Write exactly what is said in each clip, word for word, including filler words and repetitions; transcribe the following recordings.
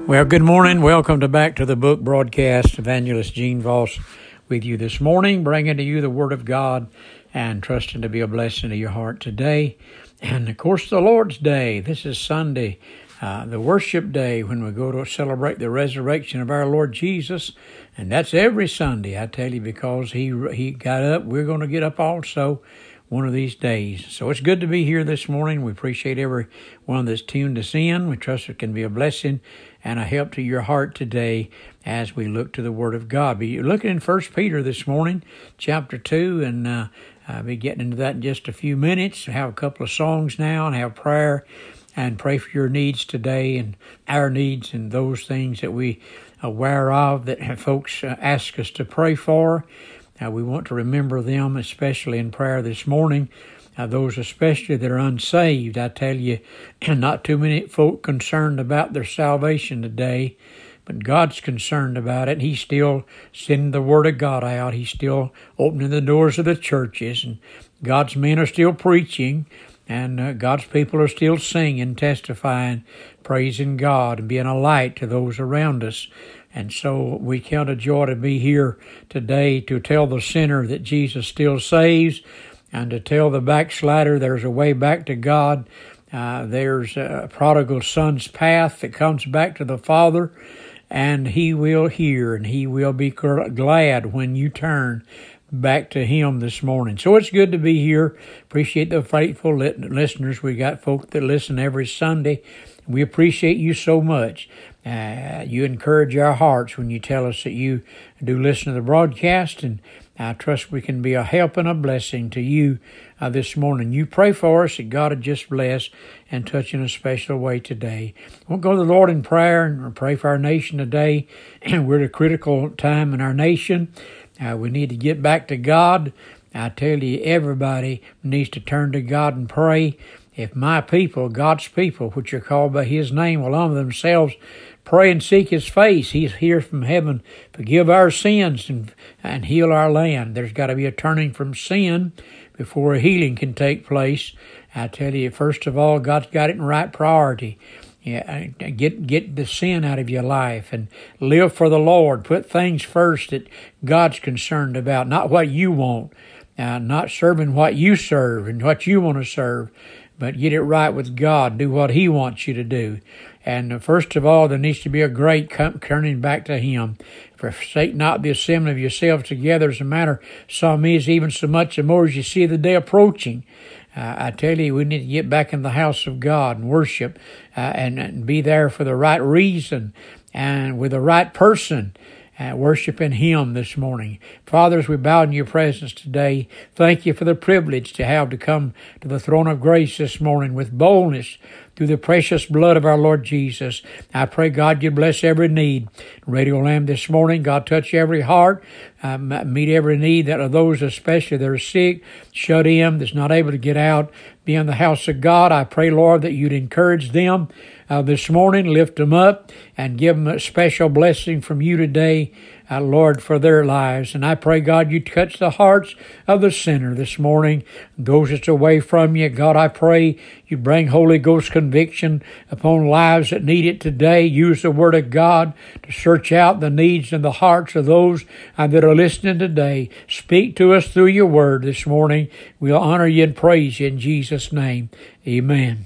Well, good morning. Welcome to Back to the Book broadcast. Evangelist Gene Voss with you this morning, bringing to you the Word of God and trusting to be a blessing to your heart today. And, of course, the Lord's Day. This is Sunday, uh, the worship day when we go to celebrate the resurrection of our Lord Jesus. And that's every Sunday, I tell you, because he, he got up. We're going to get up also one of these days. So it's good to be here this morning. We appreciate everyone that's tuned us in. We trust it can be a blessing and a help to your heart today as we look to the Word of God. We're looking in First Peter this morning, chapter two, and uh, I'll be getting into that in just a few minutes. We have a couple of songs now and have prayer and pray for your needs today and our needs and those things that we are aware of that folks uh, ask us to pray for. Uh, we want to remember them, especially in prayer this morning. Uh, those especially that are unsaved. I tell you, not too many folk concerned about their salvation today, but God's concerned about it. He's still sending the Word of God out. He's still opening the doors of the churches, and God's men are still preaching, and uh, God's people are still singing, testifying, praising God, and being a light to those around us. And so we count a joy to be here today to tell the sinner that Jesus still saves, and to tell the backslider there's a way back to God. Uh, there's a prodigal son's path that comes back to the Father, and he will hear and he will be glad when you turn back to him this morning. So it's good to be here. Appreciate the faithful listeners. We got folk that listen every Sunday. We appreciate you so much. Uh, you encourage our hearts when you tell us that you do listen to the broadcast, and I trust we can be a help and a blessing to you uh, this morning. You pray for us that God would just bless and touch in a special way today. We'll go to the Lord in prayer and pray for our nation today. We're at a critical time in our nation. Uh, we need to get back to God. I tell you, everybody needs to turn to God and pray. If my people, God's people, which are called by His name, will humble themselves, pray and seek His face, He's here from heaven, forgive our sins and, and heal our land. There's got to be a turning from sin before a healing can take place. I tell you, first of all, God's got it in right priority. Yeah, get get the sin out of your life and live for the Lord. Put things first that God's concerned about, not what you want, uh, not serving what you serve and what you want to serve, but get it right with God. Do what He wants you to do. And first of all, there needs to be a great turning back to Him. Forsake not the assembly of yourselves together, as a matter some is, even so much the more as you see the day approaching. Uh, I tell you, we need to get back in the house of God and worship uh, and, and be there for the right reason and with the right person. Uh, worshiping Him this morning. Father, as we bow in your presence today, thank you for the privilege to have to come to the throne of grace this morning with boldness through the precious blood of our Lord Jesus. I pray, God, you bless every need. Radio Lamb this morning, God, touch every heart, uh, meet every need that of those especially that are sick, shut in, that's not able to get out, be in the house of God. I pray, Lord, that you'd encourage them Uh, this morning, lift them up and give them a special blessing from you today, uh, Lord, for their lives. And I pray, God, you touch the hearts of the sinner this morning, those that's away from you. God, I pray you bring Holy Ghost conviction upon lives that need it today. Use the Word of God to search out the needs and the hearts of those uh, that are listening today. Speak to us through your Word this morning. We'll honor you and praise you in Jesus' name. Amen.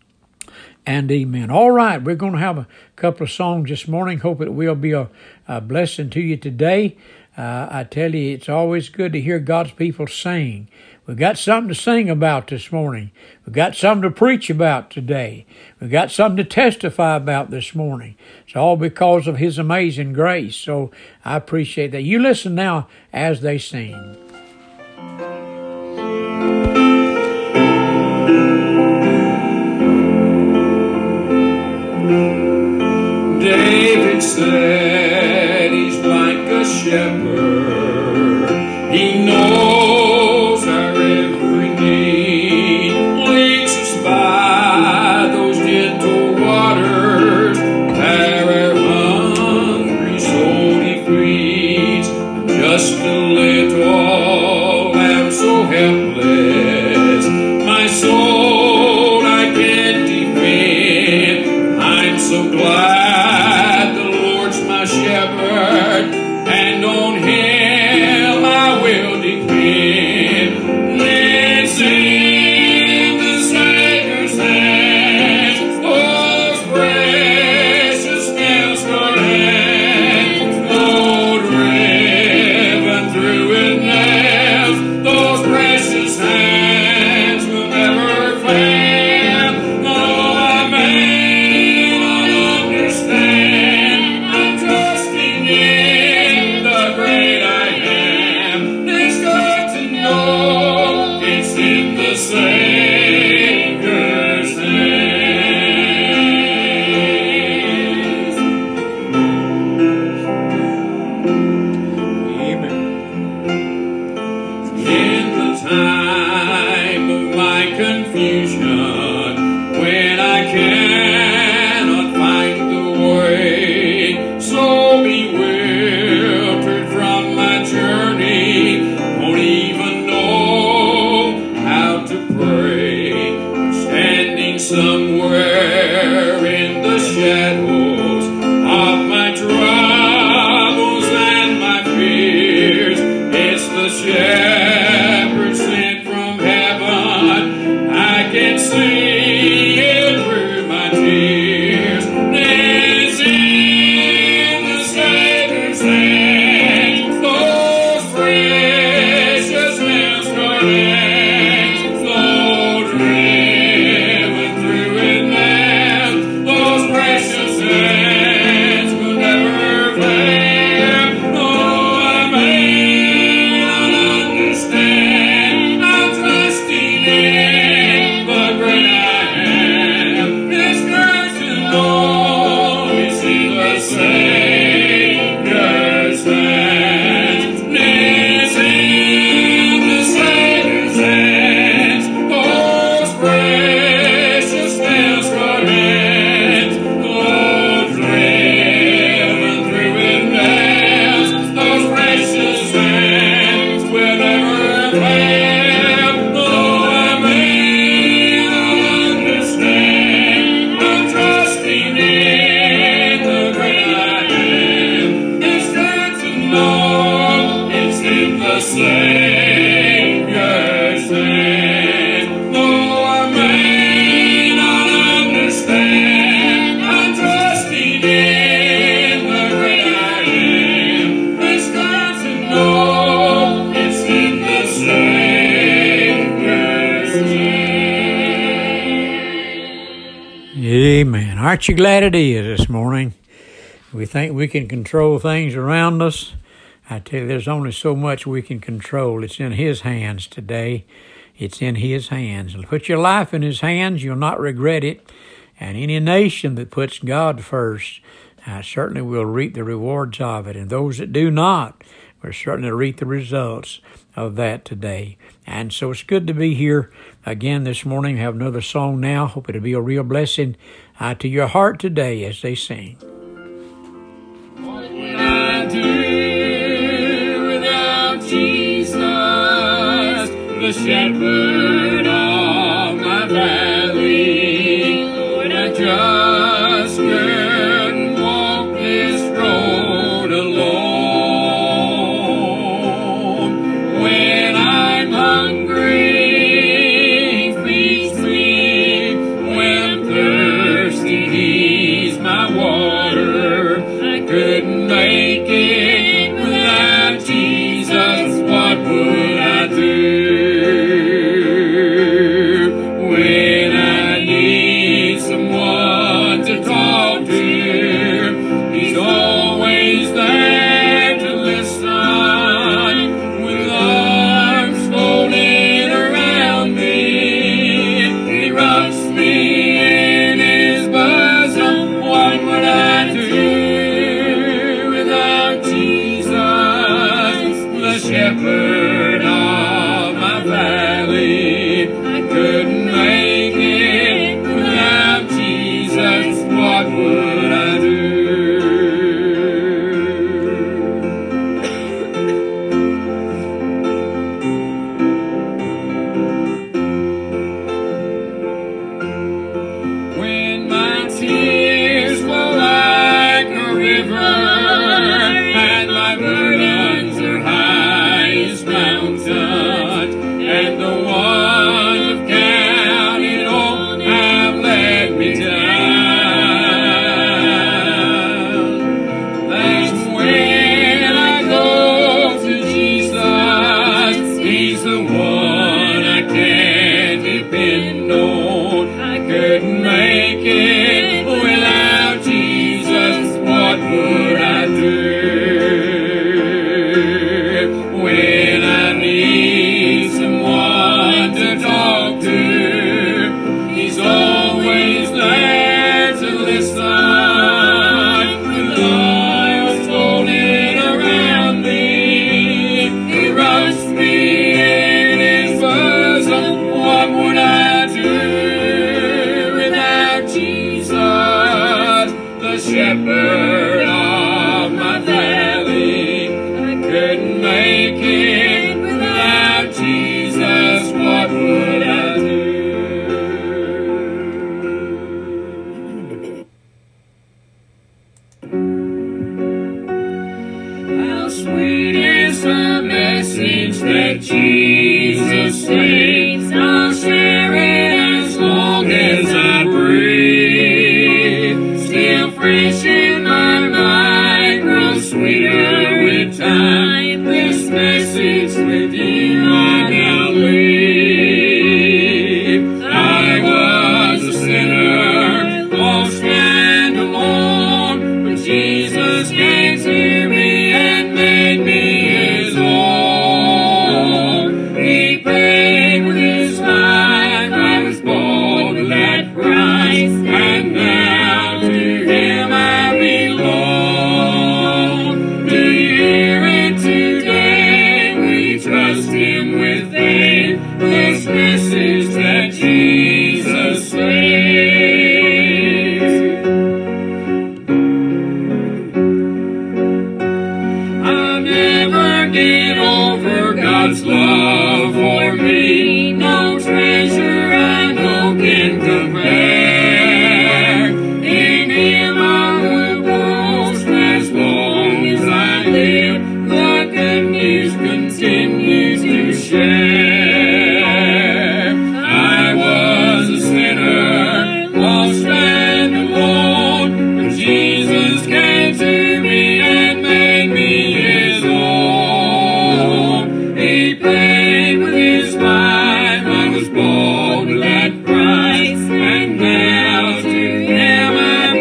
And amen. All right, we're going to have a couple of songs this morning. Hope it will be a, a blessing to you today. Uh, I tell you, it's always good to hear God's people sing. We've got something to sing about this morning. We've got something to preach about today. We've got something to testify about this morning. It's all because of His amazing grace. So I appreciate that. You listen now as they sing. David said he's like a shepherd. He knows our every need. Leads us by those gentle waters. There our hungry soul he feeds. I'm just a little lamb so helpless. My soul I can't defend. I'm so glad and on Him I will depend. It's in the Savior's hands, those precious nails Lord hands, Lord riven through with nails, those precious hands will never fail. Though I may not understand, I'm trusting in the great I am. It's good to know it's in the Savior's hands. Amen. In the time of my confusion, when I cannot find the way, so bewildered from my journey, won't even know how to pray, standing somewhere in the shadows of my troubles and my fears. It's the shepherd sent from heaven. I can see it through my tears. It's in the Savior's hands, those precious nails Lord hands, Lord riven through with nails, those precious hands will never fail. Though I may not understand, I'm trusting in the great I am. It's good to know it's in the Savior's hands. It's in the Savior's hands, those precious nails Lord hands, Lord riven through with nails, those precious hands will never fail. Though I may not understand, I'm trusting in the great I am. It's good to know it's in the Savior's hands. Though I may not understand, I'm trusting in the great I am. It's good to know it's in the Savior's hands. Amen. Aren't you glad it is this morning? We think we can control things around us. I tell you, there's only so much we can control. It's in His hands today. It's in His hands. Put your life in His hands. You'll not regret it. And any nation that puts God first uh, certainly will reap the rewards of it. And those that do not will certainly reap the results of that today. And so it's good to be here again this morning. Have another song now. Hope it'll be a real blessing uh, to your heart today as they sing. What would I do without Jesus, the shepherd of my valley? Lord, I just couldn't walk this road alone. When I'm hungry, he feeds me. When I'm thirsty, he's my water. I couldn't make it without Jesus. What would I do? When I need someone to talk to, he's always there to listen. With arms folded around me, he rocks me in his bosom. What would I do without Jesus? shepherd of my valley. I couldn't make it without Jesus. What would I do? How sweet is the message that Jesus sings. I'll share it as long as I breathe. Still fresh in my mind, grows sweeter with time. This message with you I now leave. I was a sinner, lost and alone, but Jesus came to me and made me His own. He paid with His life, I was bought with that price, and now to Him I belong. Do you hear it today? We trust Him with faith, this message that Jesus saves. I'll never get over God's love for me. No treasure I know can compare. In Him I will boast as long as I live. The good news continues to share. I was a sinner, lost and alone, but Jesus came to me and made me His own. He paid with His life, I was bought with that price, and now to Him I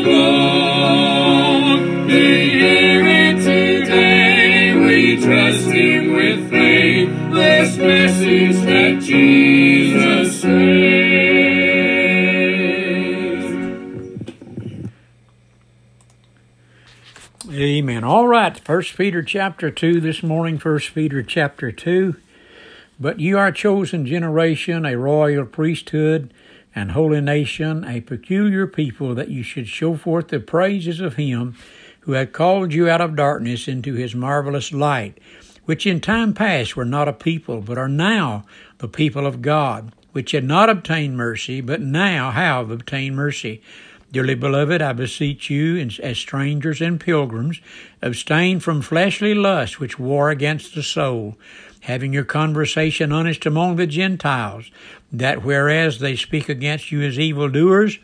belong. Do you hear it today? We trust Him with faith, this message that Jesus saves. Amen. All right, First Peter chapter two this morning, First Peter chapter two. But you are a chosen generation, a royal priesthood, and holy nation, a peculiar people, that you should show forth the praises of Him who had called you out of darkness into His marvelous light, which in time past were not a people, but are now the people of God, which had not obtained mercy, but now have obtained mercy. Dearly beloved, I beseech you, as strangers and pilgrims, abstain from fleshly lusts which war against the soul, having your conversation honest among the Gentiles, that whereas they speak against you as evildoers,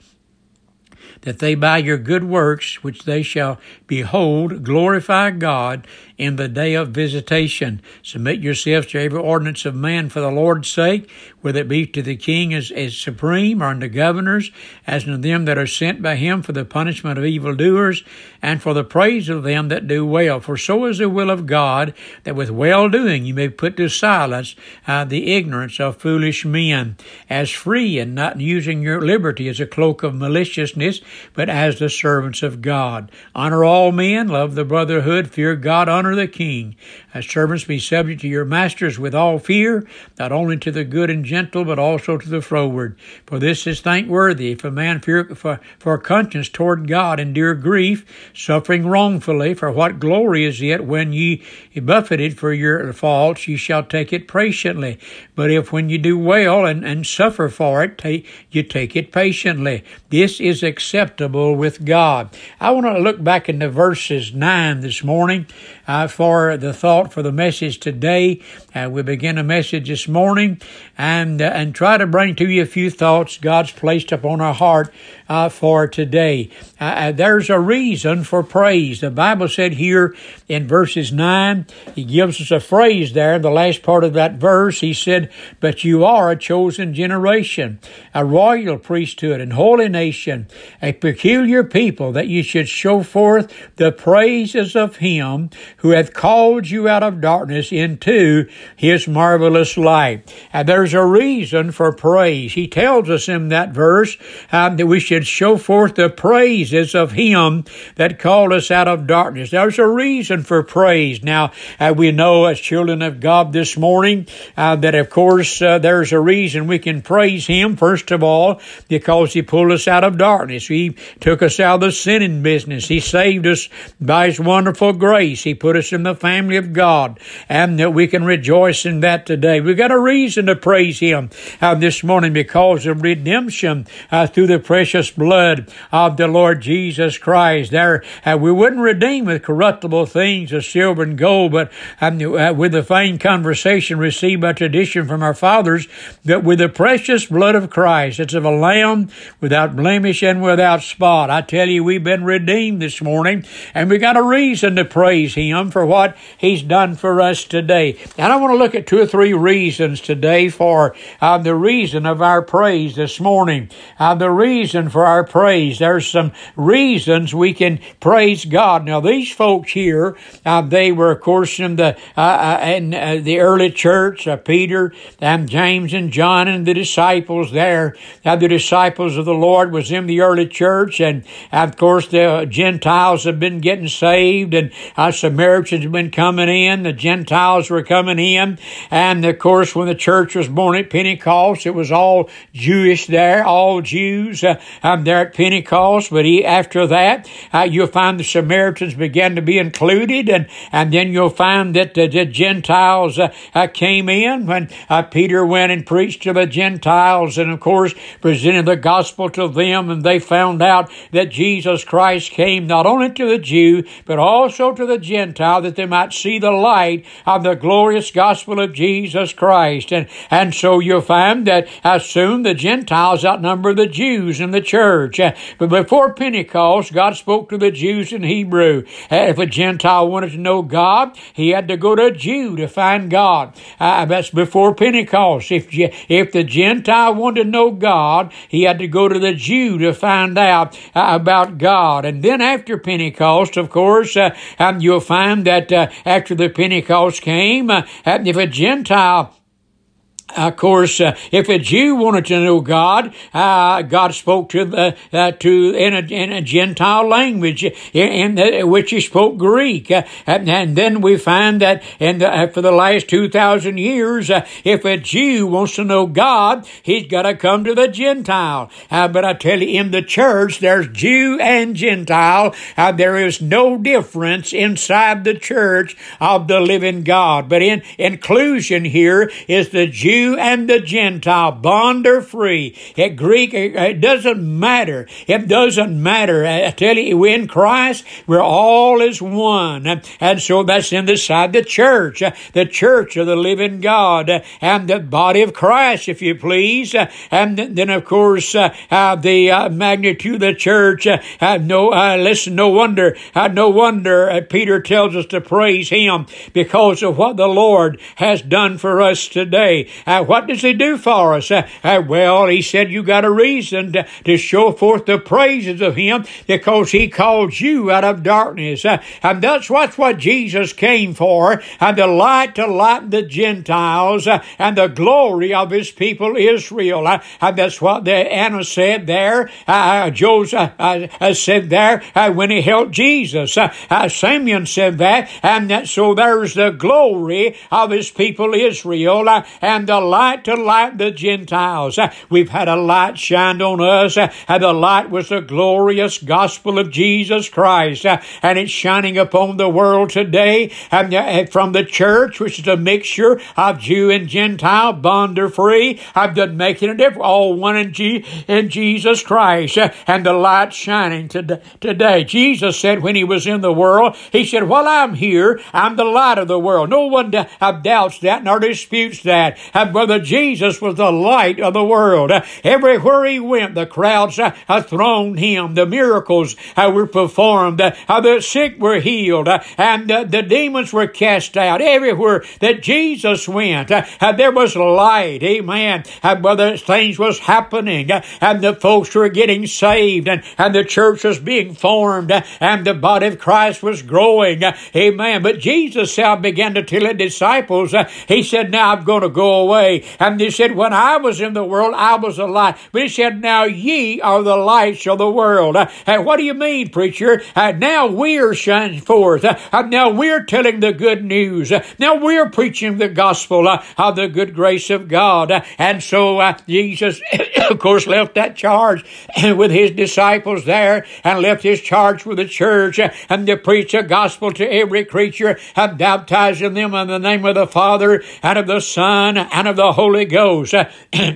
that they by your good works, which they shall behold, glorify God in the day of visitation. Submit yourselves to every ordinance of man for the Lord's sake, whether it be to the king as, as supreme, or unto governors, as unto them that are sent by him for the punishment of evildoers, and for the praise of them that do well. For so is the will of God, that with well-doing you may put to silence uh, the ignorance of foolish men, as free, and not using your liberty as a cloak of maliciousness, but as the servants of God. Honor all men, love the brotherhood, fear God, honor the king. As servants, be subject to your masters with all fear, not only to the good and gentle, but also to the froward. For this is thankworthy, if a man fear for, for conscience toward God endure grief, suffering wrongfully. For what glory is it when ye buffeted for your faults, ye shall take it patiently. But if when you do well and, and suffer for it, take, you take it patiently. This is acceptable with God. I want to look back into verses nine this morning uh, for the thought for the message today. Uh, we begin a message this morning and uh, and try to bring to you a few thoughts God's placed upon our heart uh, for today. Uh, uh, there's a reason for praise. The Bible said here in verses nine, He gives us a phrase there in the last part of that verse. He said, but you are a chosen generation, a royal priesthood and holy nation, a peculiar people, that you should show forth the praises of Him who hath called you out of darkness into His marvelous light. And there's a reason for praise. He tells us in that verse um, that we should show forth the praises of Him that called us out of darkness. There's a reason for praise. Now, uh, we know as children of God this morning uh, that, of course, uh, there's a reason we can praise Him, first of all, because He pulled us out of darkness. He took us out of the sinning business. He saved us by His wonderful grace. He put us in the family of God, and that we can rejoice in that today. We've got a reason to praise Him uh, this morning because of redemption uh, through the precious blood of the Lord Jesus Christ. There, uh, we wouldn't redeem with corruptible things of silver and gold, but um, uh, with the feigned conversation received by tradition from our fathers, that with the precious blood of Christ, it's of a lamb without blemish and without spot. I tell you, we've been redeemed this morning, and we got a reason to praise Him for what He's done for us today. And I want to look at two or three reasons today for uh, the reason of our praise this morning. Uh, the reason for our praise. There's some reasons we can praise God. Now, these folks here, uh, they were, of course, in the uh, uh, in uh, the early church, uh, Peter and James and John and the disciples there. Uh, the disciples of the Lord was in the early church, and of course the Gentiles have been getting saved, and uh, Samaritans have been coming in. The Gentiles were coming in, and of course when the church was born at Pentecost, it was all Jewish there, all Jews uh, um, there at Pentecost. But he, after that, uh, you'll find the Samaritans began to be included, and and then you'll find that the, the Gentiles uh, uh, came in when uh, Peter went and preached to the Gentiles, and of course presented the gospel to them, and they found out that Jesus Christ came not only to the Jew but also to the Gentile, that they might see the light of the glorious gospel of Jesus Christ. And and so you'll find that uh, soon the Gentiles outnumber the Jews in the church. Uh, but before Pentecost, God spoke to the Jews in Hebrew. Uh, if a Gentile wanted to know God, he had to go to a Jew to find God. Uh, that's before Pentecost. If if the Gentile wanted to know God, he had to go to the Jew to find out uh, about God. And then after Pentecost, of course, uh, um, you'll find that uh, after the Pentecost came, uh, if a Gentile Of course, uh, if a Jew wanted to know God, uh, God spoke to the uh, to in a in a Gentile language, in, in the, which he spoke Greek, uh, and, and then we find that in the, uh, for the last two thousand years, uh, if a Jew wants to know God, he's got to come to the Gentile. Uh, but I tell you, in the church, there's Jew and Gentile. Uh, there is no difference inside the church of the living God. But in inclusion here is the Jew and the Gentile, bond or free. It Greek, it doesn't matter. It doesn't matter. I tell you, in Christ, we're all as one. And so that's inside the church, the church of the living God, and the body of Christ, if you please. And then, of course, uh, the uh, magnitude of the church. Uh, no, uh, listen, no wonder, uh, no wonder uh, Peter tells us to praise Him because of what the Lord has done for us today. Uh, what does He do for us? Uh, uh, well, He said you got a reason to, to show forth the praises of Him because He called you out of darkness. Uh, and that's what's what Jesus came for, and the light to lighten the Gentiles uh, and the glory of His people Israel. Uh, and that's what the Anna said there. Uh, Joseph uh, uh, said there uh, when he helped Jesus. Uh, uh, Simeon said that, and that, so there's the glory of His people Israel uh, and the light to light the Gentiles. Uh, we've had a light shined on us, uh, and the light was the glorious gospel of Jesus Christ, uh, and it's shining upon the world today, and uh, from the church, which is a mixture of Jew and Gentile, bond or free, I've done making a difference, all one in, G- in Jesus Christ, uh, and the light shining to- today. Jesus said when He was in the world, He said, while I'm here, I'm the light of the world. No one d- doubts that nor disputes that. Uh, Brother Jesus was the light of the world. Uh, everywhere He went, the crowds uh, uh, thronged Him. The miracles uh, were performed. Uh, uh, the sick were healed. Uh, and uh, the demons were cast out. Everywhere that Jesus went, uh, uh, there was light. Amen. Uh, brother, things was happening. Uh, and the folks were getting saved. And, and the church was being formed. Uh, and the body of Christ was growing. Uh, amen. But Jesus uh, began to tell the disciples, uh, He said, now I'm going to go away. way. And he said, when I was in the world, I was a light. But he said, now ye are the lights of the world. Uh, and what do you mean, preacher? Uh, now we're shining forth. Uh, uh, now we're telling the good news. Uh, now we're preaching the gospel uh, of the good grace of God. Uh, and so uh, Jesus, of course, left that charge with his disciples there and left his charge with the church uh, and to preach the gospel to every creature and baptizing them in the name of the Father and of the Son and of the Holy Ghost. Uh,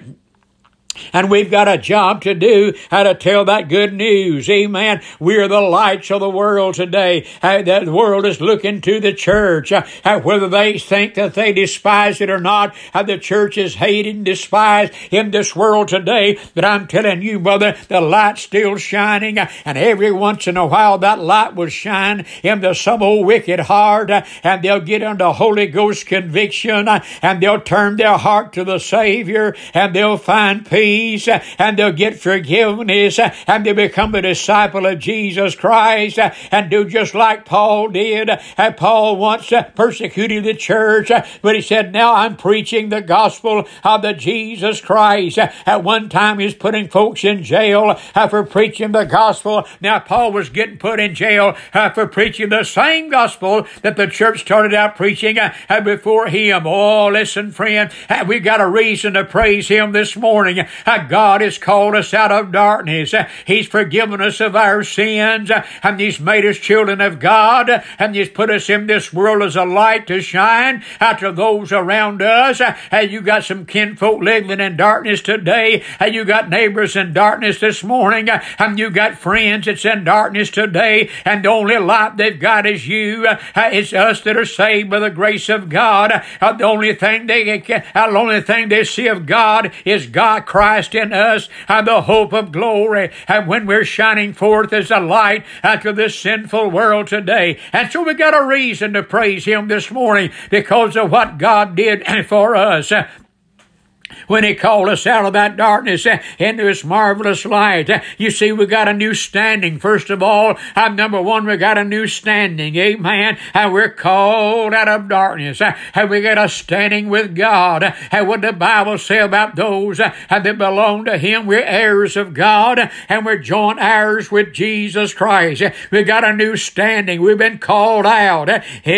And we've got a job to do, how to tell that good news. Amen. We're the lights of the world today. Uh, the world is looking to the church. Uh, whether they think that they despise it or not, uh, the church is hated and despised in this world today. But I'm telling you, brother, the light's still shining. Uh, and every once in a while, that light will shine into some old wicked heart. Uh, and they'll get under Holy Ghost conviction. Uh, and they'll turn their heart to the Savior. And they'll find peace. And they'll get forgiveness, and they'll become a disciple of Jesus Christ, and do just like Paul did. And Paul once persecuted the church, but he said, now I'm preaching the gospel of the Jesus Christ. At one time, he was putting folks in jail for preaching the gospel. Now, Paul was getting put in jail for preaching the same gospel that the church started out preaching before him. Oh, listen, friend, we've got a reason to praise him this morning. God has called us out of darkness. He's forgiven us of our sins, and He's made us children of God, and He's put us in this world as a light to shine out to those around us. And you got some kinfolk living in darkness today, and you got neighbors in darkness this morning, and you got friends that's in darkness today, and the only light they've got is you. It's us that are saved by the grace of God. The only thing they can, the only thing they see of God is God Christ in us, and the hope of glory. And when we're shining forth as a light to this sinful world today. And so we got a reason to praise Him this morning because of what God did for us. When He called us out of that darkness into His marvelous light. You see, we got a new standing. First of all, uh, number one, we got a new standing. Amen. And we're called out of darkness. And we got a standing with God. And what the Bible say about those uh, that belong to Him, we're heirs of God, and we're joint heirs with Jesus Christ. We got a new standing. We've been called out.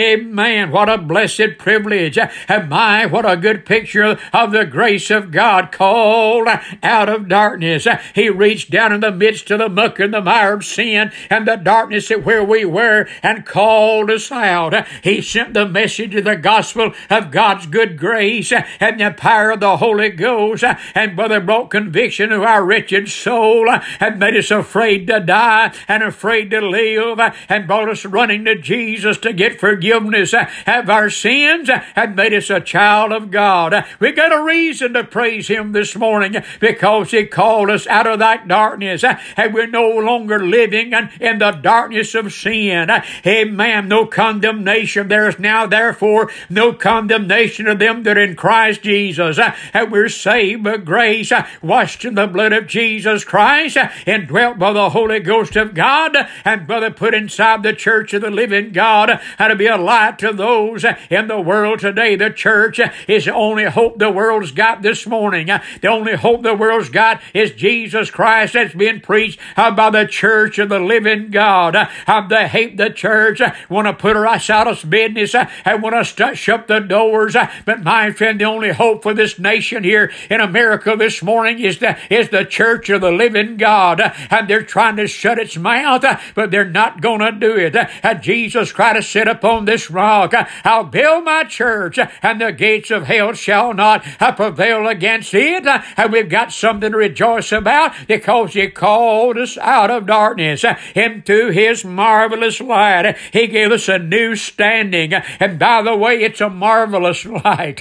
Amen. What a blessed privilege. And my, what a good picture of the grace of God, called out of darkness. He reached down in the midst of the muck and the mire of sin and the darkness at where we were and called us out. He sent the message of the gospel of God's good grace and the power of the Holy Ghost, and brother brought conviction to our wretched soul and made us afraid to die and afraid to live, and brought us running to Jesus to get forgiveness of our sins and made us a child of God. We got a reason to praise Him this morning because He called us out of that darkness, and we're no longer living in the darkness of sin. Amen. No condemnation. There is now therefore no condemnation of them that are in Christ Jesus. And we're saved by grace, washed in the blood of Jesus Christ, and dwelt by the Holy Ghost of God, and brother put inside the church of the living God, and to be a light to those in the world today. The church is the only hope the world's got this morning. The only hope the world's got is Jesus Christ that's being preached by the church of the living God. They hate the church, want to put us out of business, and want to shut the doors. But my friend, the only hope for this nation here in America this morning is the, is the church of the living God. And they're trying to shut its mouth, but they're not going to do it. And Jesus Christ said, upon this rock I'll build my church, and the gates of hell shall not prevail against it. And we've got something to rejoice about because He called us out of darkness into His marvelous light. He gave us a new standing. And by the way, it's a marvelous light.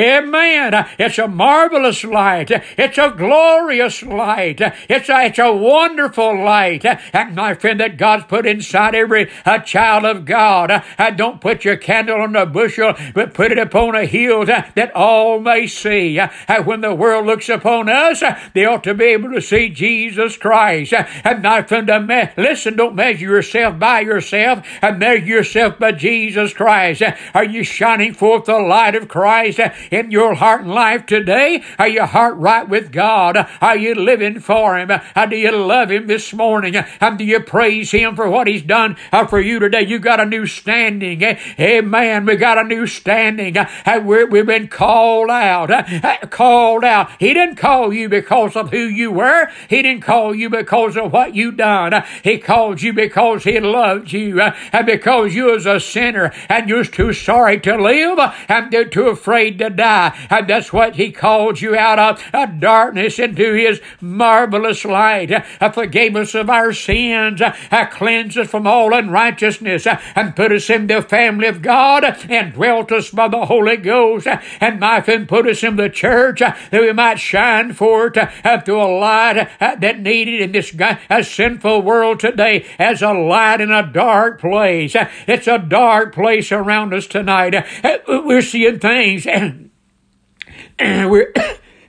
Amen. It's a marvelous light. It's a glorious light. It's a, it's a wonderful light. And my friend, that God's put inside every a child of God. Uh, don't put your candle on a bushel, but put it upon a hill that all may see. Uh, And when the world looks upon us, they ought to be able to see Jesus Christ. And not from the me- listen, don't measure yourself by yourself, and measure yourself by Jesus Christ. Are you shining forth the light of Christ in your heart and life today? Are your heart right with God? Are you living for Him? How do you love Him this morning? And do you praise Him for what He's done for you today? You got a new standing. Amen. We got a new standing. We've been called out. Called out. He didn't call you because of who you were. He didn't call you because of what you done. He called you because He loved you, and because you was a sinner and you was too sorry to live and too afraid to die. And that's what He called you out of, of darkness into His marvelous light. Forgave us of our sins, cleansed us from all unrighteousness, and put us in the family of God, and dwelt us by the Holy Ghost, and might and put us in the church that we might shine forth through a light that needed in this a sinful world today as a light in a dark place. It's a dark place around us tonight. We're seeing things we're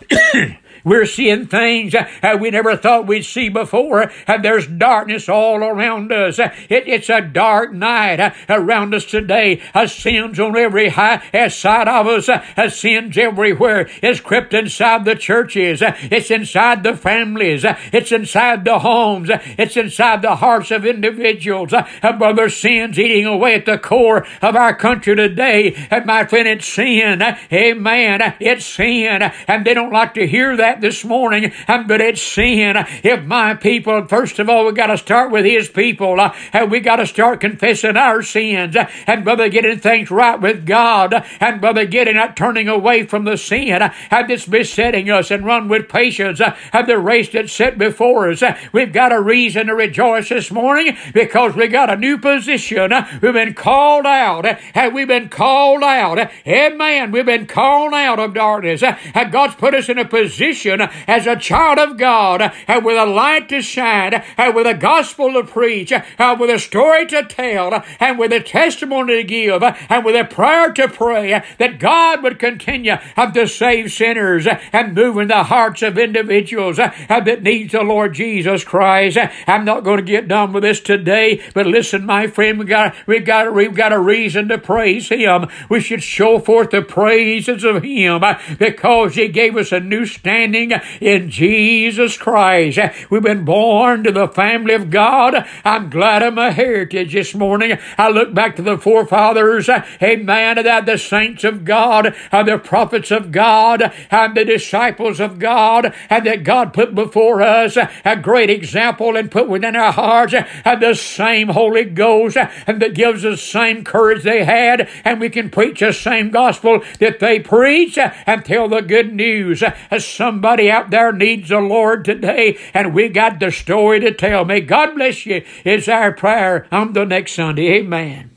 We're seeing things uh, we never thought we'd see before, and there's darkness all around us. It, it's a dark night uh, around us today. Uh, sins on every high, uh, side of us. Uh, sins everywhere. It's crept inside the churches. Uh, it's inside the families. Uh, it's inside the homes. Uh, it's inside the hearts of individuals. Uh, brother, sin's eating away at the core of our country today. And my friend, it's sin. Uh, amen. Uh, it's sin. Uh, and they don't like to hear that this morning, but it's sin. If my people, first of all, we got to start with His people, uh, and we got to start confessing our sins, uh, and brother, getting things right with God, uh, and brother, getting uh, turning away from the sin uh, that's besetting us, and run with patience uh, and the race that's set before us. Uh, we've got a reason to rejoice this morning because we got a new position. Uh, we've been called out, uh, and we've been called out. Uh, amen. We've been called out of darkness, uh, and God's put us in a position as a child of God, and with a light to shine, and with a gospel to preach, and with a story to tell, and with a testimony to give, and with a prayer to pray, that God would continue to save sinners and move in the hearts of individuals that need the Lord Jesus Christ. I'm not going to get done with this today, but listen, my friend, we got we got we've got a reason to praise Him. We should show forth the praises of Him because He gave us a new standing in Jesus Christ. We've been born to the family of God. I'm glad of my heritage this morning. I look back to the forefathers, amen, that the saints of God, and the prophets of God, and the disciples of God, and that God put before us a great example and put within our hearts and the same Holy Ghost, and that gives us the same courage they had, and we can preach the same gospel that they preach and tell the good news. Somebody Somebody out there needs the Lord today, and we got the story to tell. May God bless you. It's our prayer on the next Sunday. Amen.